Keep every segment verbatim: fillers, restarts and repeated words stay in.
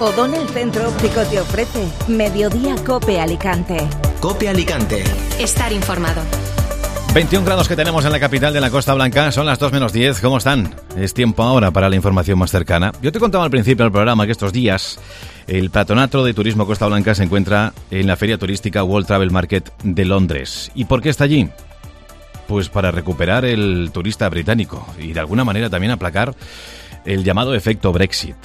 O'Donnell Centro Óptico te ofrece Mediodía Cope Alicante. Cope Alicante. Estar informado. veintiún grados que tenemos en la capital de la Costa Blanca, son las dos menos diez, ¿cómo están? Es tiempo ahora para la información más cercana. Yo te contaba al principio del programa que estos días el Patronato de Turismo Costa Blanca se encuentra en la feria turística World Travel Market de Londres. ¿Y por qué está allí? Pues para recuperar el turista británico y de alguna manera también aplacar el llamado efecto Brexit.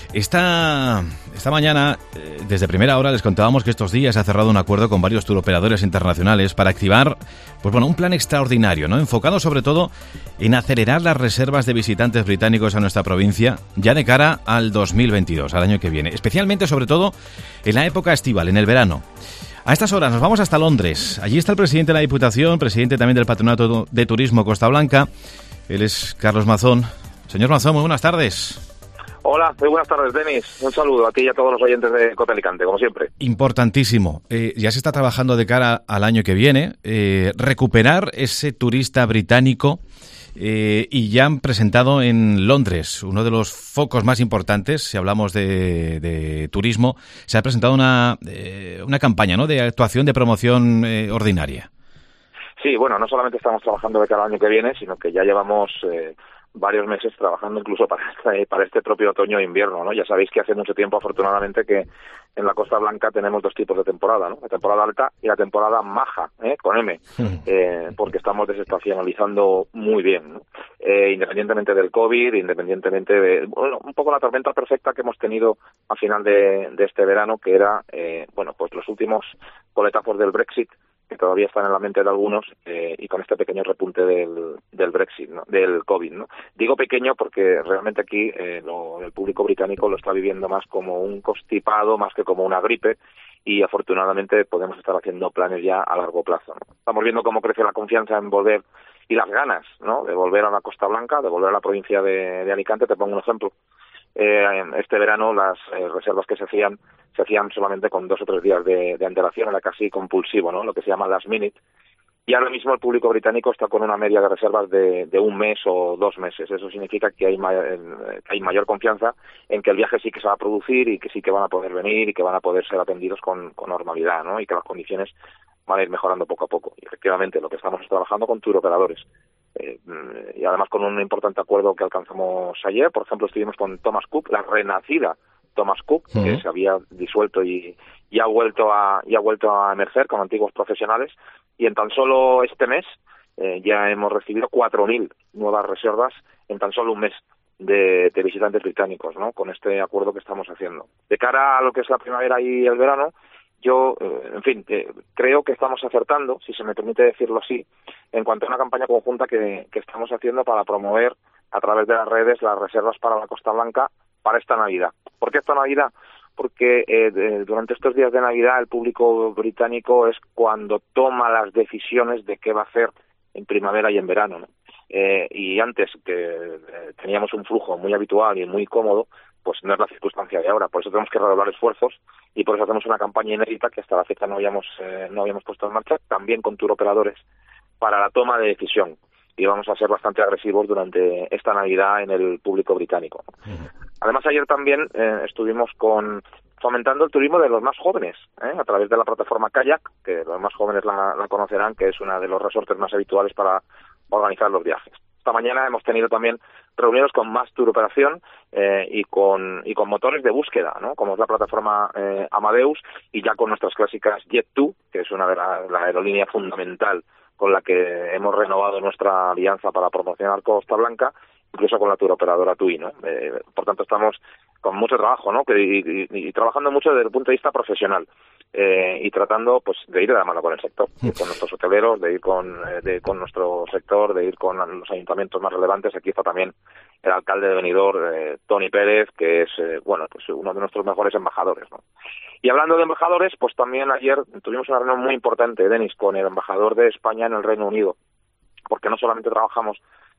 Esta, esta mañana, eh, desde primera hora, les contábamos que estos días se ha cerrado un acuerdo con varios turoperadores internacionales para activar pues bueno, un plan extraordinario, ¿no? Enfocado sobre todo en acelerar las reservas de visitantes británicos a nuestra provincia ya de cara al dos mil veintidós, al año que viene. Especialmente, sobre todo, en la época estival, en el verano. A estas horas nos vamos hasta Londres. Allí está el presidente de la Diputación, presidente también del Patronato de Turismo Costa Blanca. Él es Carlos Mazón. Señor Mazón, muy buenas tardes. Hola, muy buenas tardes, Denis. Un saludo a ti y a todos los oyentes de Cope Alicante, como siempre. Importantísimo. Eh, ya se está trabajando de cara al año que viene, eh, recuperar ese turista británico eh, y ya han presentado en Londres, uno de los focos más importantes, si hablamos de, de turismo, se ha presentado una, eh, una campaña, ¿no?, de actuación de promoción eh, ordinaria. Sí, bueno, no solamente estamos trabajando de cara al año que viene, sino que ya llevamos Eh, varios meses trabajando incluso para este, para este propio otoño e invierno, ¿no? Ya sabéis que hace mucho tiempo, afortunadamente, que en la Costa Blanca tenemos dos tipos de temporada, ¿no? La temporada alta y la temporada maja, ¿eh? Con M, eh, porque estamos desestacionalizando muy bien, ¿no? Eh, independientemente del COVID, independientemente de, bueno, un poco la tormenta perfecta que hemos tenido a final de, de este verano, que era, eh, bueno, pues los últimos coletazos del Brexit, que todavía están en la mente de algunos, eh, y con este pequeño repunte del, del Brexit, ¿no?, del COVID, ¿no? Digo pequeño porque realmente aquí eh, lo, el público británico lo está viviendo más como un constipado, más que como una gripe, y afortunadamente podemos estar haciendo planes ya a largo plazo, ¿no? Estamos viendo cómo crece la confianza en volver, y las ganas, ¿no?, de volver a la Costa Blanca, de volver a la provincia de, de Alicante. Te pongo un ejemplo. Eh, este verano las eh, reservas que se hacían se hacían solamente con dos o tres días de, de antelación, era casi compulsivo, ¿no?, lo que se llama last minute, y ahora mismo el público británico está con una media de reservas de, de un mes o dos meses. Eso significa que hay, ma- que hay mayor confianza en que el viaje sí que se va a producir y que sí que van a poder venir y que van a poder ser atendidos con, con normalidad, ¿no?, y que las condiciones van a ir mejorando poco a poco. Y efectivamente lo que estamos es trabajando con tour operadores. Eh, y además con un importante acuerdo que alcanzamos ayer. Por ejemplo, estuvimos con Thomas Cook, la renacida Thomas Cook, uh-huh. que se había disuelto y, y ha vuelto a y ha vuelto a emerger con antiguos profesionales, y en tan solo este mes eh, ya hemos recibido cuatro mil nuevas reservas en tan solo un mes de, de visitantes británicos, ¿no?, con este acuerdo que estamos haciendo. De cara a lo que es la primavera y el verano, yo, eh, en fin, eh, creo que estamos acertando, si se me permite decirlo así, en cuanto a una campaña conjunta que, que estamos haciendo para promover a través de las redes las reservas para la Costa Blanca para esta Navidad. ¿Por qué esta Navidad? Porque eh, de, durante estos días de Navidad el público británico es cuando toma las decisiones de qué va a hacer en primavera y en verano, ¿no? Eh, y antes que eh, teníamos un flujo muy habitual y muy cómodo, pues no es la circunstancia de ahora. Por eso tenemos que redoblar esfuerzos y por eso hacemos una campaña inédita que hasta la fecha no habíamos eh, no habíamos puesto en marcha, también con tour operadores, para la toma de decisión. Y vamos a ser bastante agresivos durante esta Navidad en el público británico. Uh-huh. Además, ayer también eh, estuvimos con fomentando el turismo de los más jóvenes, ¿eh? a través de la plataforma Kayak, que los más jóvenes la, la conocerán, que es una de los resortes más habituales para organizar los viajes. Esta mañana hemos tenido también reuniones con más tour operación eh, y con y con motores de búsqueda, ¿no?, como es la plataforma eh, Amadeus, y ya con nuestras clásicas Jet dos, que es una de la, la aerolínea fundamental con la que hemos renovado nuestra alianza para promocionar Costa Blanca, incluso con la tour operadora T U I, ¿no? Eh, por tanto, estamos con mucho trabajo, ¿no?, que, y, y, y trabajando mucho desde el punto de vista profesional. Eh, y tratando pues de ir de la mano con el sector, de ir con nuestros hoteleros, de ir con eh, de, con nuestro sector, de ir con los ayuntamientos más relevantes. Aquí está también el alcalde de Benidorm, eh, Toni Pérez, que es eh, bueno pues uno de nuestros mejores embajadores, ¿no? Y hablando de embajadores, pues también ayer tuvimos una reunión muy importante, Denis, con el embajador de España en el Reino Unido, porque no solamente trabajamos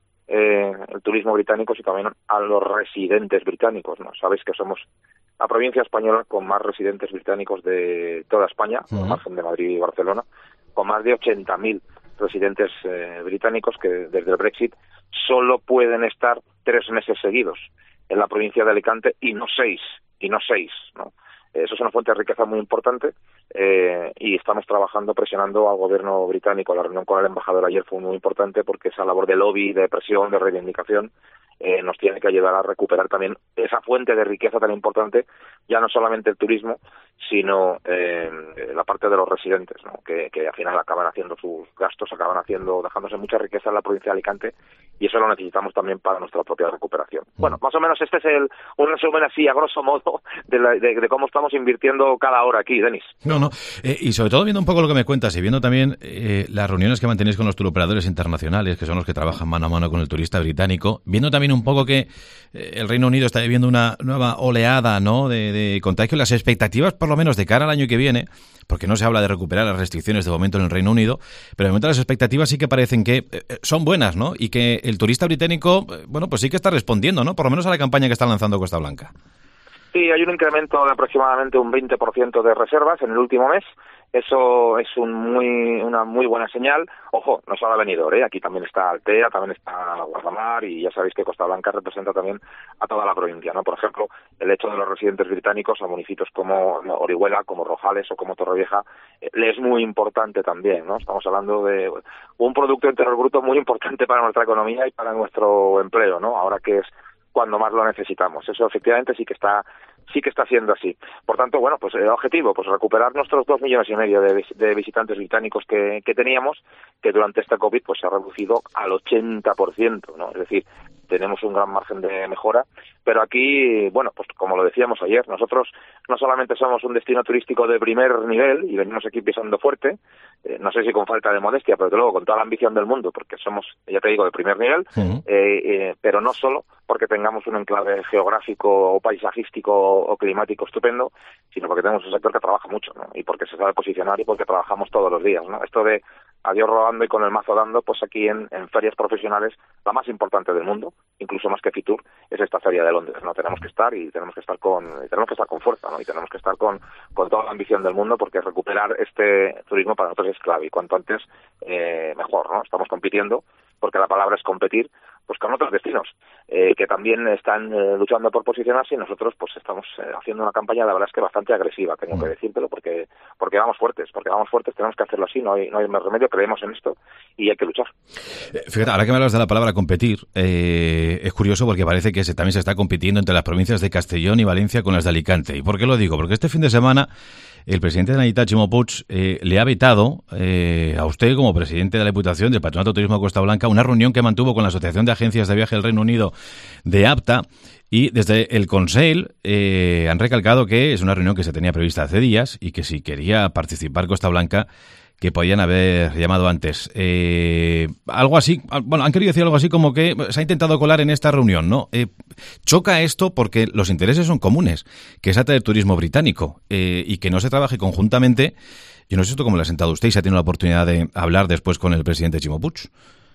eh, el turismo británico, sino también a los residentes británicos, ¿no? Sabéis que somos la provincia española con más residentes británicos de toda España, uh-huh. al margen de Madrid y Barcelona, con más de ochenta mil residentes eh, británicos que desde el Brexit solo pueden estar tres meses seguidos en la provincia de Alicante y no seis, y no seis, ¿no? Eso es una fuente de riqueza muy importante eh, y estamos trabajando, presionando al gobierno británico. La reunión con el embajador ayer fue muy importante porque esa labor de lobby, de presión, de reivindicación eh, nos tiene que ayudar a recuperar también esa fuente de riqueza tan importante, ya no solamente el turismo, sino eh, la parte de los residentes, ¿no? que, que al final acaban haciendo sus gastos, acaban haciendo dejándose mucha riqueza en la provincia de Alicante, y eso lo necesitamos también para nuestra propia recuperación. Bueno, más o menos este es el un resumen así a grosso modo de, la, de, de cómo estamos invirtiendo cada hora aquí, Denis. No, no, eh, y sobre todo viendo un poco lo que me cuentas y viendo también eh, las reuniones que mantenéis con los turoperadores internacionales, que son los que trabajan mano a mano con el turista británico, viendo también un poco que eh, el Reino Unido está viviendo una nueva oleada, ¿no?, de, de contagio, las expectativas por lo menos de cara al año que viene, porque no se habla de recuperar las restricciones de momento en el Reino Unido, pero de momento las expectativas sí que parecen que eh, son buenas, ¿no? Y que el turista británico, eh, bueno, pues sí que está respondiendo, ¿no?, por lo menos a la campaña que está lanzando Costa Blanca. Sí, hay un incremento de aproximadamente un veinte por ciento de reservas en el último mes. Eso es un muy, una muy buena señal. Ojo, no solo ha venido, ¿eh? Aquí también está Altea, también está Guardamar, y ya sabéis que Costa Blanca representa también a toda la provincia, ¿no? Por ejemplo, el hecho de los residentes británicos a municipios como Orihuela, como Rojales o como Torrevieja, eh, le es muy importante también, ¿no? Estamos hablando de un Producto Interior Bruto muy importante para nuestra economía y para nuestro empleo, ¿no? Ahora que es cuando más lo necesitamos. Eso efectivamente sí que está sí que está siendo así. Por tanto, bueno, pues el objetivo, pues recuperar nuestros dos millones y medio de, de visitantes británicos que, que teníamos, que durante esta COVID pues se ha reducido al ochenta por ciento, ¿no? Es decir, tenemos un gran margen de mejora, pero aquí, bueno, pues como lo decíamos ayer, nosotros no solamente somos un destino turístico de primer nivel y venimos aquí pisando fuerte, eh, no sé si con falta de modestia, pero desde luego con toda la ambición del mundo, porque somos, ya te digo, de primer nivel, uh-huh. eh, eh, pero no solo porque tengamos un enclave geográfico o paisajístico o climático estupendo, sino porque tenemos un sector que trabaja mucho, ¿no? Y porque se sabe posicionar y porque trabajamos todos los días, ¿no? Esto de a Dios robando y con el mazo dando, pues aquí en, en ferias profesionales, la más importante del mundo, incluso más que Fitur, es esta feria de Londres, ¿no? Tenemos que estar y tenemos que estar con y tenemos que estar con fuerza, ¿no? Y tenemos que estar con, con toda la ambición del mundo, porque recuperar este turismo para nosotros es clave, y cuanto antes eh, mejor, ¿no? Estamos compitiendo, porque la palabra es competir, pues con otros destinos eh, que también están eh, luchando por posicionarse, y nosotros pues estamos eh, haciendo una campaña, la verdad es que bastante agresiva, tengo mm. que decírtelo, porque porque vamos fuertes, porque vamos fuertes, tenemos que hacerlo así, no hay, no hay más remedio, creemos en esto y hay que luchar. Eh, fíjate, ahora que me hablas de la palabra competir, eh, es curioso porque parece que se, también se está compitiendo entre las provincias de Castellón y Valencia con las de Alicante. ¿Y por qué lo digo? Porque este fin de semana el presidente de la Generalitat, Ximo Puig, eh, le ha vetado eh, a usted, como presidente de la Diputación del Patronato de Turismo de Costa Blanca, una reunión que mantuvo con la Asociación de Agencias de Viaje del Reino Unido de APTA, y desde el Consell eh, han recalcado que es una reunión que se tenía prevista hace días y que si quería participar Costa Blanca, que podían haber llamado antes. Eh, algo así, bueno, han querido decir algo así como que se ha intentado colar en esta reunión, ¿no? Eh, choca esto porque los intereses son comunes, que es atraer turismo británico eh, y que no se trabaje conjuntamente. Yo no sé esto cómo le ha sentado usted y si ha tenido la oportunidad de hablar después con el presidente Ximo Puig.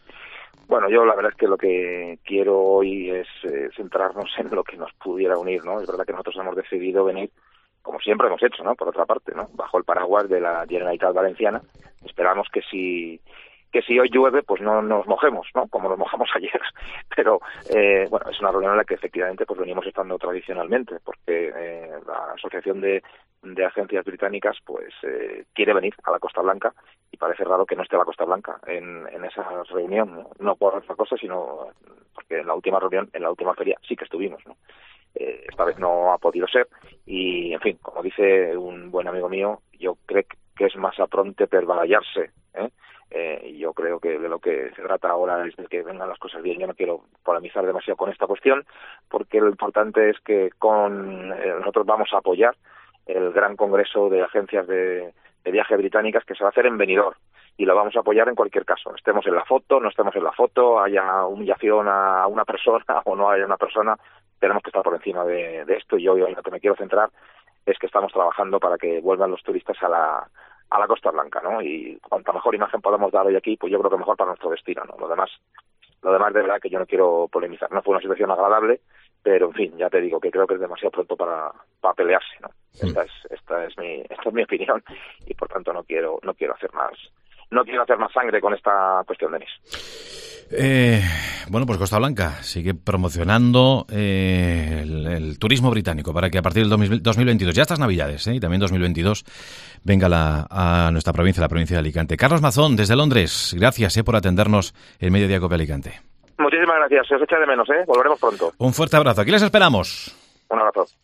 Bueno, yo la verdad es que lo que quiero hoy es eh, centrarnos en lo que nos pudiera unir, ¿no? Es verdad que nosotros hemos decidido venir, como siempre hemos hecho, ¿no? Por otra parte, ¿no? Bajo el paraguas de la Generalitat Valenciana. Esperamos que si que si hoy llueve, pues no nos mojemos, ¿no? Como nos mojamos ayer. Pero, eh, bueno, es una reunión en la que efectivamente pues venimos estando tradicionalmente, porque eh, la Asociación de, de Agencias Británicas pues eh, quiere venir a la Costa Blanca, y parece raro que no esté la Costa Blanca en, en esa reunión, ¿no? No por otra cosa, sino porque en la última reunión, en la última feria, sí que estuvimos, ¿no? Eh, esta vez no ha podido ser, y en fin, como dice un buen amigo mío, yo creo que es más apronte per barallarse, ¿eh? Eh, y yo creo que de lo que se trata ahora es de que vengan las cosas bien. Yo no quiero polemizar demasiado con esta cuestión, porque lo importante es que con eh, nosotros vamos a apoyar el gran congreso de agencias de, de viaje británicas que se va a hacer en Benidorm, y lo vamos a apoyar en cualquier caso, estemos en la foto, no estemos en la foto, haya humillación a una persona o no haya una persona, tenemos que estar por encima de, de esto. Y yo, yo en lo que me quiero centrar es que estamos trabajando para que vuelvan los turistas a la a la Costa Blanca, ¿no? Y cuanta mejor imagen podamos dar hoy aquí, pues yo creo que mejor para nuestro destino, ¿no? Lo demás, lo demás de verdad que yo no quiero polemizar. No fue una situación agradable, pero en fin, ya te digo que creo que es demasiado pronto para, para pelearse, ¿no? Sí. Esta es esta es mi esta es mi opinión, y por tanto no quiero no quiero hacer más no quiero hacer más sangre con esta cuestión, Denis. Eh, bueno, pues Costa Blanca sigue promocionando eh, el, el turismo británico para que a partir del dos mil veintidós, ya estas Navidades, eh, y también dos mil veintidós, venga la, a nuestra provincia, la provincia de Alicante. Carlos Mazón, desde Londres, gracias eh, por atendernos el Mediodía Cope Alicante. Muchísimas gracias, se os echa de menos, ¿eh? Volveremos pronto. Un fuerte abrazo, aquí les esperamos. Un abrazo.